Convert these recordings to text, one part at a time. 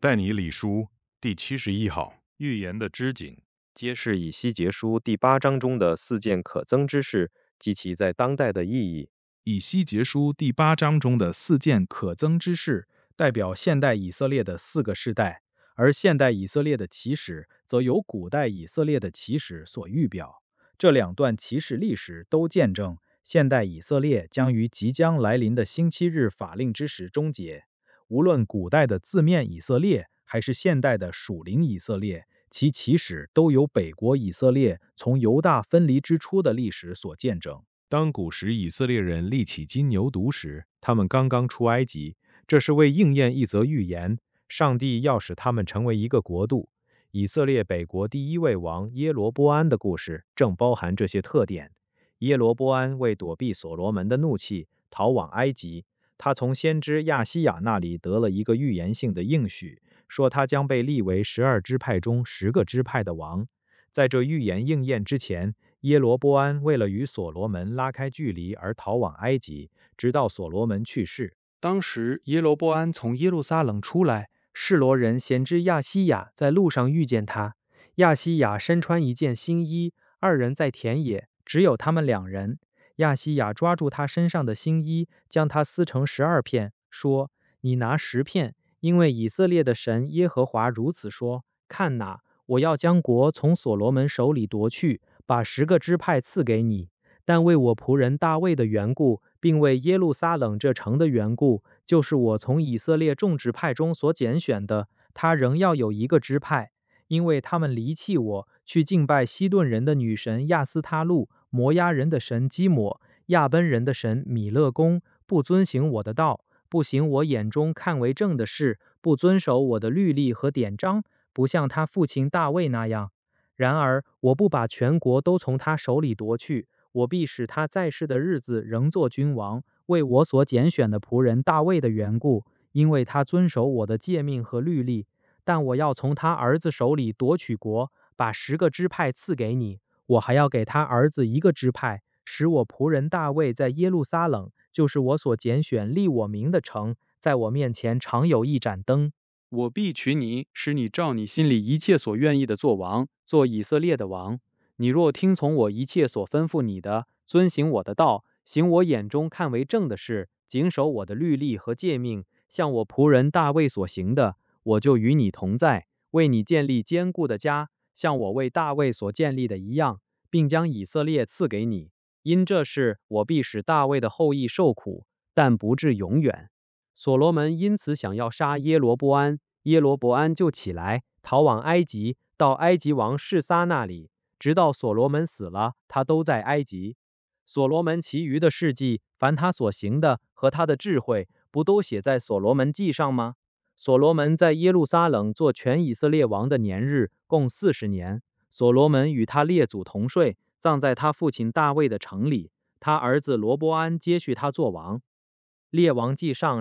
但以理书第71号，预言的织锦， 揭示以西结书第8章中的4件可憎之事及其在当代的意义。 以西结书第8章中的4件可憎之事，代表现代以色列的4个世代，而现代以色列的起始则由古代以色列的起始所预表。这2段起始历史都见证现代以色列将于即将来临的星期日法令之时终结。无论古代的字面以色列，还是现代的属灵以色列，其起始都由北国以色列从犹大分离之初的历史所见证。 当古时以色列人立起金牛犊时，他们刚刚出埃及，这是为应验一则预言，上帝要使他们成为一个国度。以色列北国第1位王耶罗波安的故事正包含这些特点。耶罗波安为躲避所罗门的怒气，逃往埃及。他从先知亚西亚那里得了一个预言性的应许，说他将被立为12支派中10个支派的王。在这预言应验之前，耶罗波安为了与所罗门拉开距离而逃往埃及，直到所罗门去世。 当时耶罗波安从耶路撒冷出来，示罗人先知亚西亚在路上遇见他。亚西亚身穿一件新衣，2人在田野，只有他们2人。亚西亚抓住他身上的新衣，将它撕成12片，说：“你拿10片，因为以色列的神耶和华如此说：看哪，我要将国从所罗门手里夺去，把10个支派赐给你。但为我仆人大卫的缘故，并为耶路撒冷这城的缘故，就是我从以色列众支派中所拣选的，他仍要有1个支派。因为他们离弃我，去敬拜西顿人的女神亚斯他路，摩押人的神基抹，亚奔人的神米勒公，不遵行我的道，不行我眼中看为正的事，不遵守我的律例和典章，不像他父亲大卫那样。然而我不把全国都从他手里夺去，我必使他在世的日子仍做君王，为我所拣选的仆人大卫的缘故，因为他遵守我的诫命和律例。但我要从他儿子手里夺取国，把10个支派赐给你。我还要给他儿子1个支派，使我仆人大卫在耶路撒冷，就是我所拣选立我名的城，在我面前常有一盏灯。我必取你，使你照你心里一切所愿意的做王，做以色列的王。你若听从我一切所吩咐你的，遵行我的道，行我眼中看为正的事，谨守我的律例和诫命，像我仆人大卫所行的，我就与你同在，为你建立坚固的家，像我为大卫所建立的一样，并将以色列赐给你。因这事，我必使大卫的后裔受苦，但不至永远。所罗门因此想要杀耶罗波安，耶罗波安就起来，逃往埃及，到埃及王示撒那里，直到所罗门死了，他都在埃及。所罗门其余的事迹，凡他所行的和他的智慧，不都写在所罗门记上吗？所罗门在耶路撒冷做全以色列王的年日共40年。所罗门与他列祖同睡，葬在他父亲大卫的城里。他儿子罗波安接续他做王。列王记上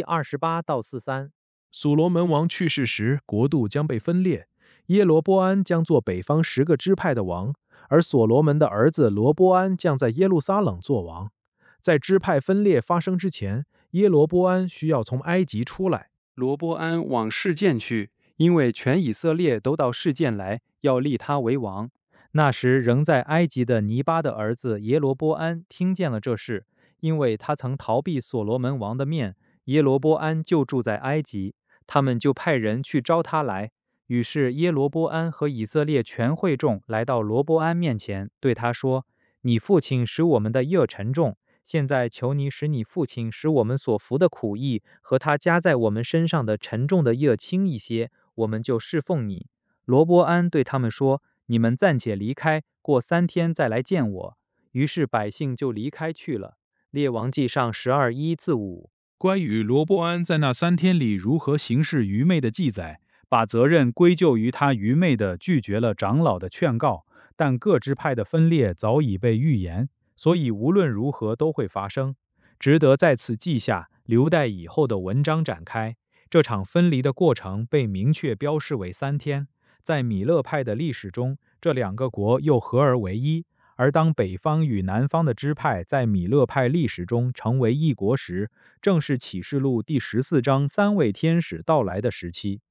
11:28-43。 所罗门王去世时，国度将被分裂，耶罗波安将做北方10个支派的王，而所罗门的儿子罗波安将在耶路撒冷做王。在支派分裂发生之前，耶罗波安需要从埃及出来。 罗波安往示剑去，因为全以色列都到示剑来，要立他为王。那时仍在埃及的尼巴的儿子耶罗波安听见了这事，因为他曾逃避所罗门王的面，耶罗波安就住在埃及。他们就派人去招他来。于是耶罗波安和以色列全会众来到罗波安面前，对他说：你父亲使我们的业沉重，现在求你使你父亲使我们所服的苦役和他加在我们身上的沉重的业轻一些，我们就侍奉你。罗波安对他们说：你们暂且离开，过3天再来见我。于是百姓就离开去了。列王记上12:1-5。 关于罗波安在那3天里如何行事愚昧的记载，把责任归咎于他愚昧地拒绝了长老的劝告。但各支派的分裂早已被预言，所以无论如何都会发生，值得再次记下，留待以后的文章展开。这场分离的过程被明确标示为3天。在米勒派的历史中，这2个国又合而为一。而当北方与南方的支派在米勒派历史中成为一国时，正是启示录第14章3位天使到来的时期。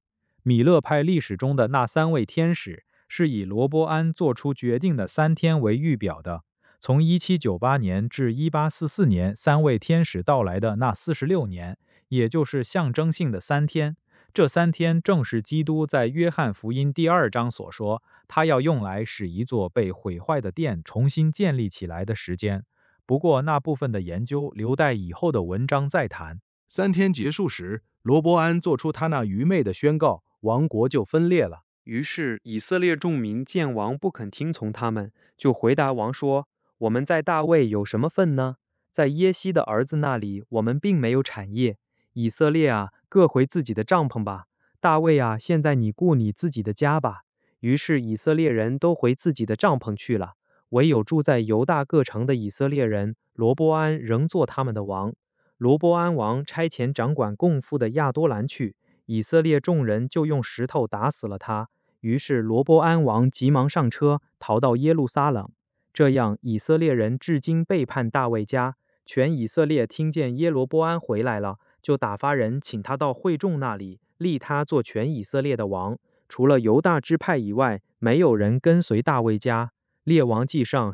米勒派历史中的那3位天使是以罗波安做出决定的3天为预表的。从1798年至1844年3位天使到来的那46年，也就是象征性的3天。这3天正是基督在约翰福音第2章所说，他要用来使一座被毁坏的殿重新建立起来的时间。不过那部分的研究留待以后的文章再谈。 3天结束时，罗波安做出他那愚昧的宣告，王国就分裂了。 于是以色列众民见王不肯听从他们，就回答王说：我们在大卫有什么份呢？在耶西的儿子那里，我们并没有产业。以色列啊，各回自己的帐篷吧。大卫啊，现在你顾你自己的家吧。于是以色列人都回自己的帐篷去了，唯有住在犹大各城的以色列人，罗波安仍做他们的王。罗波安王差遣掌管供赋的亚多兰去，以色列众人就用石头打死了他。于是罗波安王急忙上车，逃到耶路撒冷。这样，以色列人至今背叛大卫家。全以色列听见耶罗波安回来了，就打发人请他到会众那里，立他做全以色列的王。除了犹大支派以外，没有人跟随大卫家。列王纪上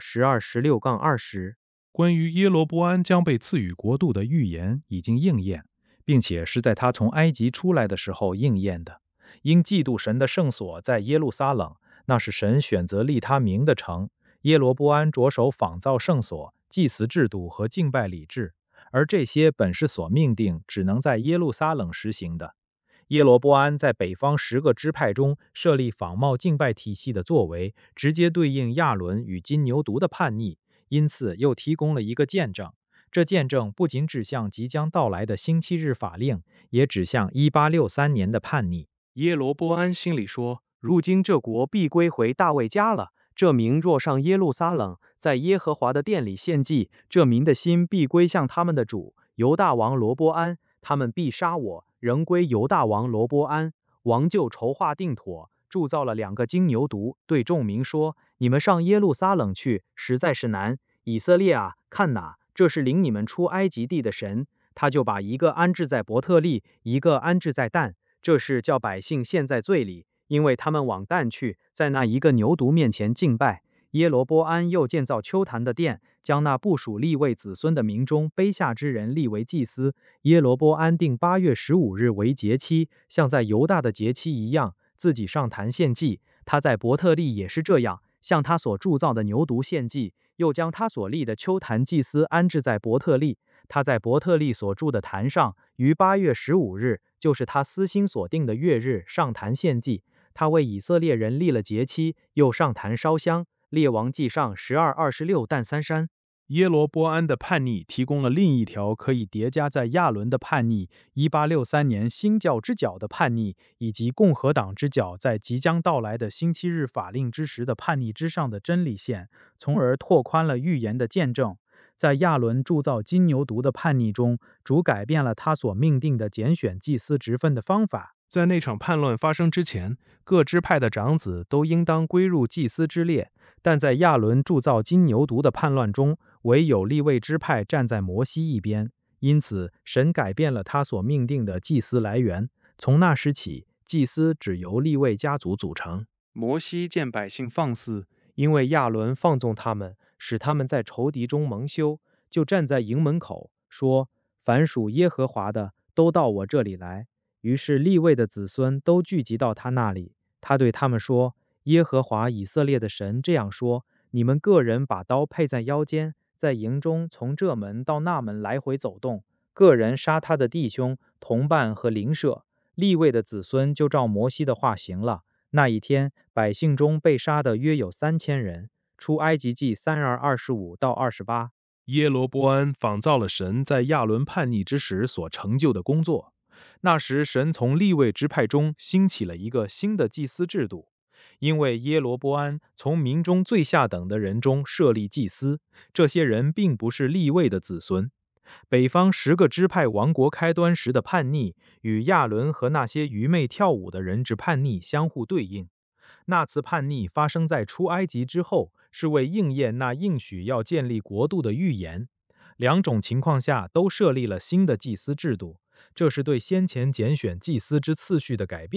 12:16-20。 关于耶罗波安将被赐予国度的预言已经应验，并且是在他从埃及出来的时候应验的。因嫉妒神的圣所在耶路撒冷，那是神选择立他名的城。耶罗波安着手仿造圣所、祭祀制度和敬拜礼制，而这些本是所命定只能在耶路撒冷实行的。耶罗波安在北方10个支派中设立仿冒敬拜体系的作为，直接对应亚伦与金牛犊的叛逆，因此又提供了一个见证。这见证不仅指向即将到来的星期日法令，也指向1863年的叛逆。 耶罗波安心里说：如今这国必归回大卫家了。这民若上耶路撒冷，在耶和华的殿里献祭，这民的心必归向他们的主犹大王罗波安，他们必杀我，仍归犹大王罗波安。王就筹划定妥，铸造了2个金牛犊，对众民说：你们上耶路撒冷去，实在是难。以色列啊，看哪，这是领你们出埃及地的神。他就把一个安置在伯特利，一个安置在但，这是叫百姓陷在罪里，因为他们往但去，在那一个牛犊面前敬拜。耶罗波安又建造丘坛的殿，将那部属利未子孙的民中卑下之人立为祭司。耶罗波安定8月15日为节期，像在犹大的节期一样，自己上坛献祭。他在伯特利也是这样，向他所铸造的牛犊献祭，又将他所立的丘坛祭司安置在伯特利。他在伯特利所筑的坛上，于8月15日，就是他私心所定的月日，上坛献祭。他为以色列人立了节期，又上坛烧香。列王纪上12:26-33。 耶罗波安的叛逆提供了另一条可以叠加在亚伦的叛逆、1863年新教之角的叛逆，以及共和党之角在即将到来的星期日法令之时的叛逆之上的真理线，从而拓宽了预言的见证。在亚伦铸造金牛犊的叛逆中，主改变了他所命定的拣选祭司职分的方法。 在那场叛乱发生之前，各支派的长子都应当归入祭司之列，但在亚伦铸造金牛犊的叛乱中，唯有利未支派站在摩西一边。因此，神改变了他所命定的祭司来源。从那时起，祭司只由利未家族组成。 摩西见百姓放肆，因为亚伦放纵他们，使他们在仇敌中蒙羞，就站在营门口说：凡属耶和华的，都到我这里来。于是利未的子孙都聚集到他那里。他对他们说：耶和华以色列的神这样说：你们个人把刀配在腰间，在营中从这门到那门来回走动，个人杀他的弟兄、同伴和邻舍。利未的子孙就照摩西的话行了。那一天，百姓中被杀的约有3000人。出埃及记32:25-28。 耶罗波安仿造了神在亚伦叛逆之时所成就的工作。那时，神从利未支派中兴起了一个新的祭司制度，因为耶罗波安从民中最下等的人中设立祭司，这些人并不是利未的子孙。北方10个支派王国开端时的叛逆，与亚伦和那些愚昧跳舞的人之叛逆相互对应。那次叛逆发生在出埃及之后，是为应验那应许要建立国度的预言。两种情况下都设立了新的祭司制度，这是对先前拣选祭司之次序的改变。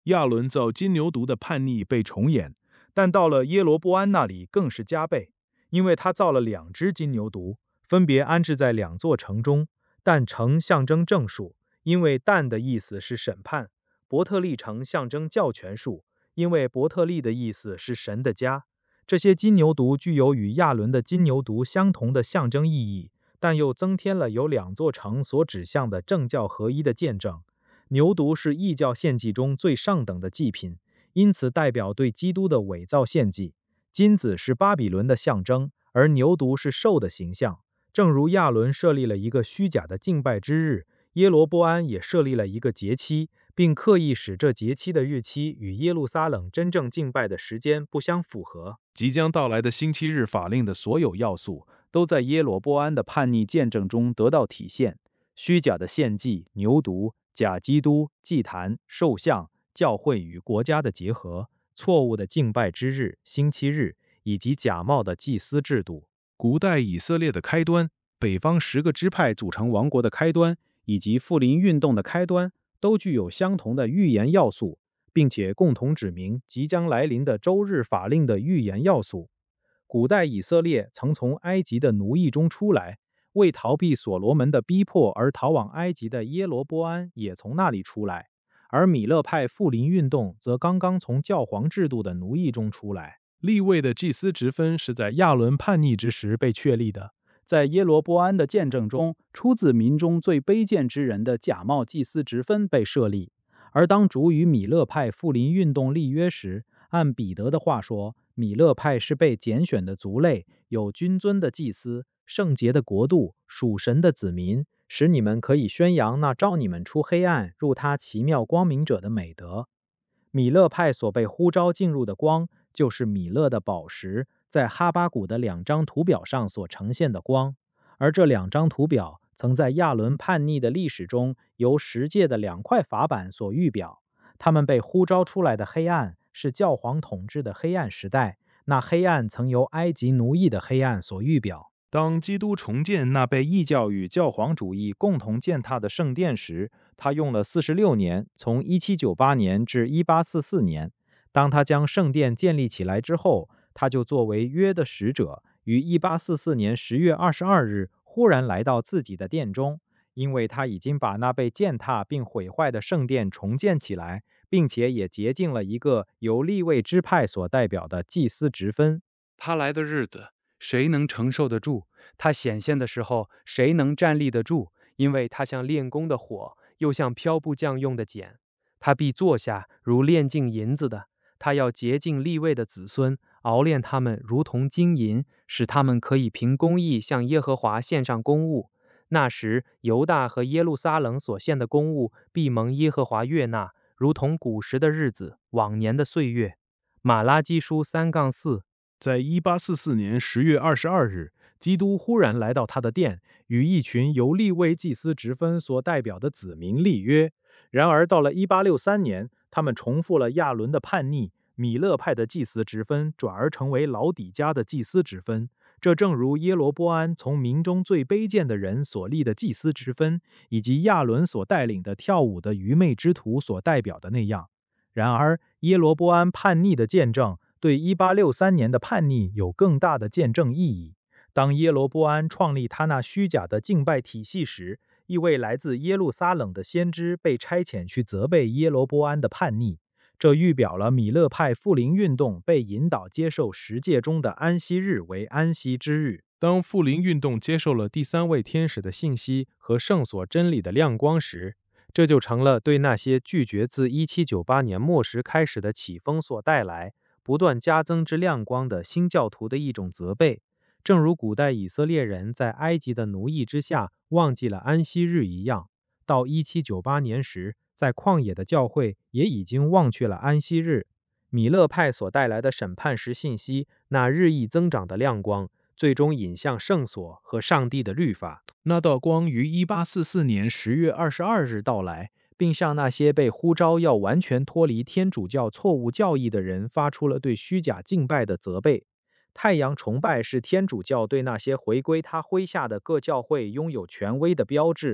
亚伦造金牛犊的叛逆被重演，但到了耶罗波安那里更是加倍，因为他造了2只金牛犊，分别安置在2座城中。但城象征正数，因为但的意思是审判；伯特利城象征教权数，因为伯特利的意思是神的家。这些金牛犊具有与亚伦的金牛犊相同的象征意义，但又增添了由2座城所指向的政教合一的见证。牛犊是异教献祭中最上等的祭品，因此代表对基督的伪造献祭。金子是巴比伦的象征，而牛犊是兽的形象。正如亚伦设立了一个虚假的敬拜之日，耶罗波安也设立了一个节期，并刻意使这节期的日期与耶路撒冷真正敬拜的时间不相符合。即将到来的星期日法令的所有要素，都在耶罗波安的叛逆见证中得到体现。虚假的献祭、牛犊、假基督、祭坛、兽像、教会与国家的结合、错误的敬拜之日、星期日，以及假冒的祭司制度。古代以色列的开端，北方10个支派组成王国的开端，以及复临运动的开端，都具有相同的预言要素，并且共同指明即将来临的周日法令的预言要素。古代以色列曾从埃及的奴役中出来，为逃避所罗门的逼迫而逃往埃及的耶罗波安也从那里出来，而米勒派复临运动则刚刚从教皇制度的奴役中出来。利未的祭司职分是在亚伦叛逆之时被确立的。在耶罗波安的见证中，出自民中最卑贱之人的假冒祭司职分被设立。而当主与米勒派复临运动立约时，按彼得的话说，米勒派是被拣选的族类，有君尊的祭司，圣洁的国度，属神的子民，使你们可以宣扬那召你们出黑暗入他奇妙光明者的美德。米勒派所被呼召进入的光，就是米勒的宝石在哈巴谷的2张图表上所呈现的光，而这2张图表曾在亚伦叛逆的历史中由10诫的2块法版所预表。他们被呼召出来的黑暗是教皇统治的黑暗时代，那黑暗曾由埃及奴役的黑暗所预表。当基督重建那被异教与教皇主义共同践踏的圣殿时，他用了46年，从1798年至1844年。当他将圣殿建立起来之后，他就作为约的使者，于1844年10月22日忽然来到自己的殿中，因为他已经把那被践踏并毁坏的圣殿重建起来，并且也洁净了一个由利未支派所代表的祭司职分。 他来的日子，谁能承受得住？他显现的时候，谁能站立得住？因为他像炼工的火，又像漂布匠用的碱。他必坐下，如炼净银子的。他要洁净利未的子孙，熬炼他们如同金银，使他们可以凭公义向耶和华献上公物。那时，犹大和耶路撒冷所献的公物必蒙耶和华悦纳，如同古时的日子，往年的岁月。马拉基书3-4。 在1844年10月22日，基督忽然来到他的殿，与一群由利未祭司职分所代表的子民立约。然而到了1863年，他们重复了亚伦的叛逆，米勒派的祭司职分转而成为老底嘉的祭司职分。这正如耶罗波安从民中最卑贱的人所立的祭司职分，以及亚伦所带领的跳舞的愚昧之徒所代表的那样。然而，耶罗波安叛逆的见证对1863年的叛逆有更大的见证意义。当耶罗波安创立他那虚假的敬拜体系时，一位来自耶路撒冷的先知被差遣去责备耶罗波安的叛逆。这预表了米勒派复临运动被引导接受10诫中的安息日为安息之日。当复临运动接受了第3位天使的信息和圣所真理的亮光时，这就成了对那些拒绝自1798年末时开始的起风所带来不断加增之亮光的新教徒的一种责备。正如古代以色列人在埃及的奴役之下忘记了安息日一样，到1798年时，在旷野的教会也已经忘却了安息日。米勒派所带来的审判时信息，那日益增长的亮光，最终引向圣所和上帝的律法。那道光于1844年10月22日到来，并向那些被呼召要完全脱离天主教错误教义的人发出了对虚假敬拜的责备。太阳崇拜是天主教对那些回归他麾下的各教会拥有权威的标志，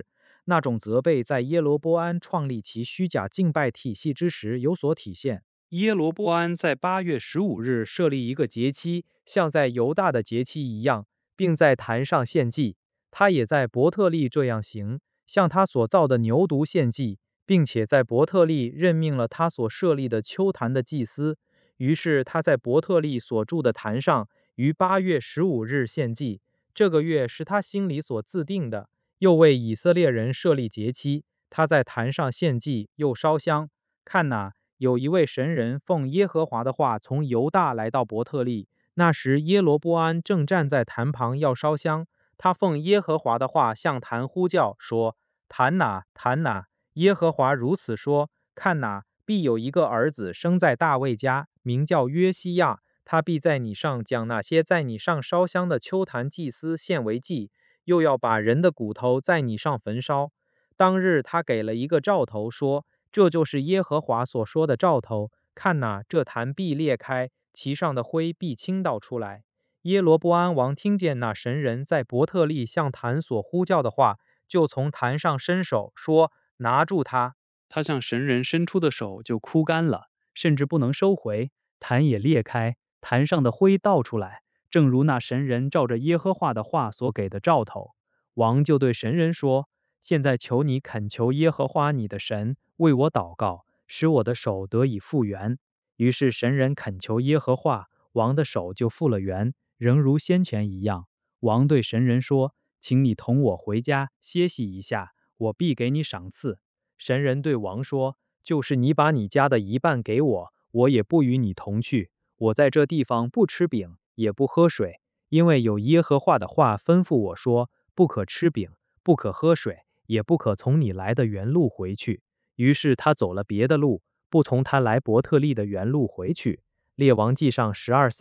那种责备在耶罗波安创立其虚假敬拜体系之时有所体现。耶罗波安在8月15日设立一个节期，像在犹大的节期一样，并在坛上献祭。他也在伯特利这样行，向他所造的牛犊献祭，并且在伯特利任命了他所设立的丘坛的祭司。于是他在伯特利所住的坛上于8月15日献祭。这个月是他心里所自定的，又为以色列人设立节期。他在坛上献祭，又烧香。看哪，有一位神人奉耶和华的话从犹大来到伯特利。那时耶罗波安正站在坛旁要烧香，他奉耶和华的话向坛呼叫说：坛哪，坛哪！耶和华如此说：看哪，必有一个儿子生在大卫家，名叫约西亚。他必在你上将那些在你上烧香的丘坛祭司献为祭，又要把人的骨头在你上焚烧。当日他给了一个兆头，说：这就是耶和华所说的兆头。看哪，这坛必裂开，其上的灰必倾倒出来。耶罗波安王听见那神人在伯特利向坛所呼叫的话，就从坛上伸手说：拿住他。他向神人伸出的手就枯干了，甚至不能收回，坛也裂开，坛上的灰倒出来，正如那神人照着耶和华的话所给的兆头。王就对神人说：现在求你恳求耶和华你的神为我祷告，使我的手得以复原。于是神人恳求耶和华，王的手就复了原，仍如先前一样。王对神人说：请你同我回家歇息一下，我必给你赏赐。神人对王说：就是你把你家的一半给我，我也不与你同去。我在这地方不吃饼，也不喝水，因为有耶和华的话吩咐我说：不可吃饼，不可喝水，也不可从你来的原路回去。于是他走了别的路，不从他来伯特利的原路回去。列王记上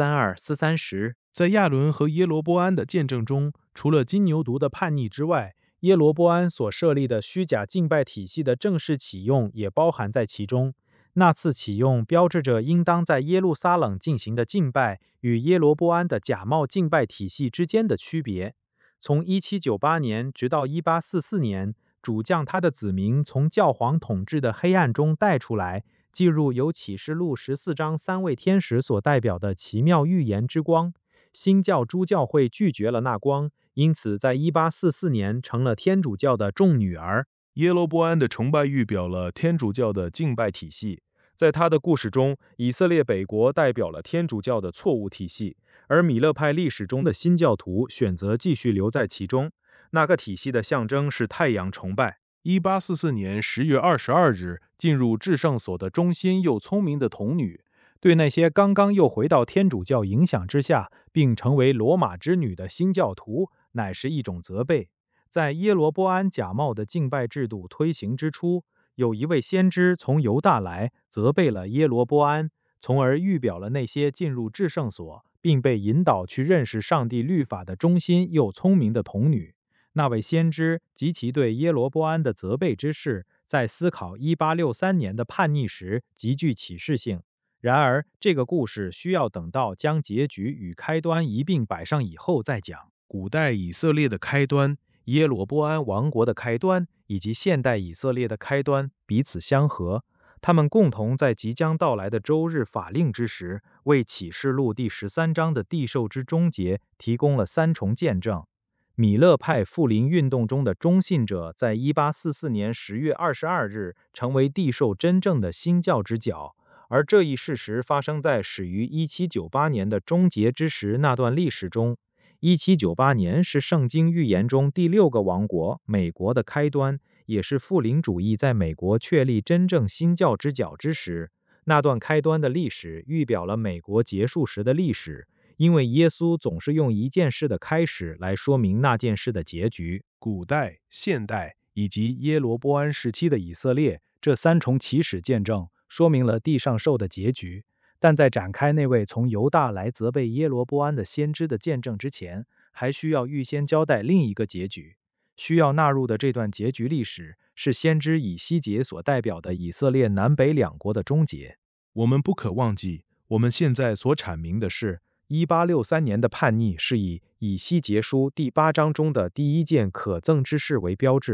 12:32-43。 在亚伦和耶罗波安的见证中，除了金牛犊的叛逆之外，耶罗波安所设立的虚假敬拜体系的正式启用也包含在其中。那次启用标志着应当在耶路撒冷进行的敬拜与耶罗波安的假冒敬拜体系之间的区别。从1798年直到1844年，主将他的子民从教皇统治的黑暗中带出来，进入由启示录14章3位天使所代表的奇妙预言之光。新教诸教会拒绝了那光，因此在1844年成了天主教的众女儿。 耶罗波安的崇拜预表了天主教的敬拜体系。在他的故事中，以色列北国代表了天主教的错误体系，而米勒派历史中的新教徒选择继续留在其中。那个体系的象征是太阳崇拜。1844年10月22日，进入至圣所的忠心又聪明的童女，对那些刚刚又回到天主教影响之下，并成为罗马之女的新教徒，乃是一种责备。在耶罗波安假冒的敬拜制度推行之初，有一位先知从犹大来，责备了耶罗波安，从而预表了那些进入至圣所，并被引导去认识上帝律法的忠心又聪明的童女。那位先知及其对耶罗波安的责备之事，在思考1863年的叛逆时极具启示性。然而，这个故事需要等到将结局与开端一并摆上以后再讲。古代以色列的开端、耶罗波安王国的开端以及现代以色列的开端彼此相合，他们共同在即将到来的周日法令之时，为启示录第13章的地受之终结提供了三重见证。米勒派复临运动中的忠信者，在1844年10月22日成为地受真正的新教之角，而这一事实发生在始于1798年的终结之时那段历史中。1798年是圣经预言中第6个王国美国的开端，也是复临主义在美国确立真正新教之角之时。那段开端的历史预表了美国结束时的历史，因为耶稣总是用一件事的开始来说明那件事的结局。古代、现代以及耶罗波安时期的以色列，这三重起始见证说明了地上受的结局。但在展开那位从犹大来责备耶罗波安的先知的见证之前，还需要预先交代另一个结局。需要纳入的这段结局历史是先知以西结所代表的以色列南北两国的终结。我们不可忘记，我们现在所阐明的是1863年的叛逆是以西结书第8章中的第一件可憎之事为标志，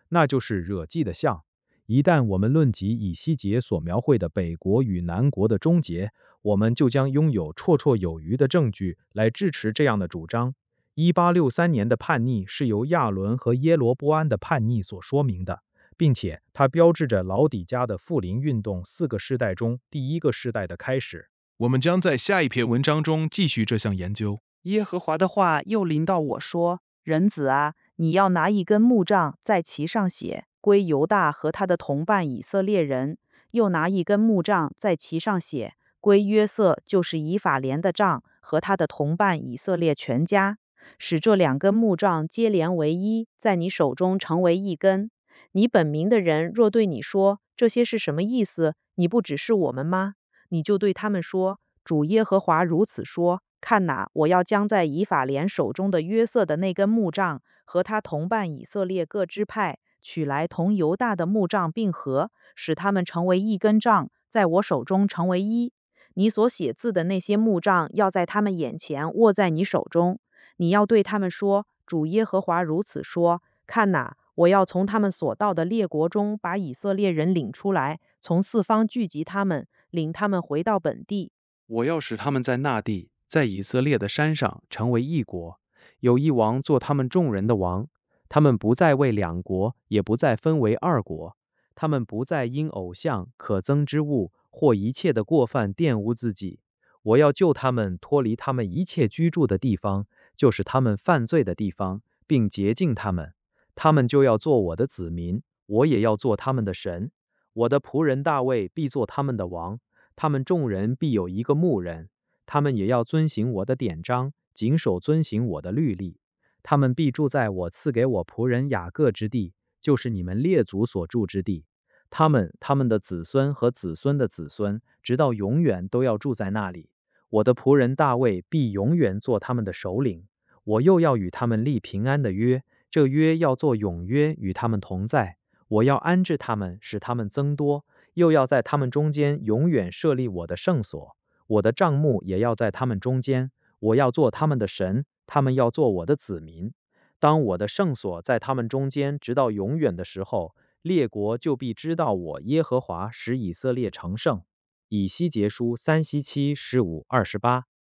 那就是惹忌的象。一旦我们论及以西结所描绘的北国与南国的终结，我们就将拥有绰绰有余的证据来支持这样的主张。1863年的叛逆是由亚伦和耶罗波安的叛逆所说明的，并且它标志着老底嘉的复临运动4个世代中第1个世代的开始。 我们将在下一篇文章中继续这项研究。 耶和华的话又临到我说：“人子啊，你要拿一根木杖，在其上写归犹大和他的同伴以色列人；又拿一根木杖，在其上写归约瑟，就是以法莲的杖和他的同伴以色列全家。使这2根木杖接连为一，在你手中成为一根。你本民的人若对你说这些是什么意思，你不指示我们吗？你就对他们说：主耶和华如此说。看哪，我要将在以法莲手中的约瑟的那根木杖和他同伴以色列各支派取来，同犹大的木杖并合，使他们成为一根杖，在我手中成为一。你所写字的那些木杖要在他们眼前握在你手中。你要对他们说：主耶和华如此说。看哪，我要从他们所到的列国中把以色列人领出来，从4方聚集他们，领他们回到本地。 我要使他们在那地，在以色列的山上成为一国，有一王做他们众人的王。他们不再为2国，也不再分为2国。他们不再因偶像、可憎之物或一切的过犯玷污自己。我要救他们脱离他们一切居住的地方，就是他们犯罪的地方，并洁净他们。他们就要做我的子民，我也要做他们的神。我的仆人大卫必做他们的王，他们众人必有一个牧人。他们也要遵行我的典章，谨守遵行我的律例。他们必住在我赐给我仆人雅各之地，就是你们列祖所住之地。他们的子孙和子孙的子孙，直到永远都要住在那里。我的仆人大卫必永远做他们的首领。我又要与他们立平安的约，这约要做永约，与他们同在。我要安置他们，使他们增多，又要在他们中间永远设立我的圣所。我的帐幕也要在他们中间，我要做他们的神，他们要做我的子民。当我的圣所在他们中间直到永远的时候，列国就必知道我耶和华使以色列成圣。以西结书3:17、15、28。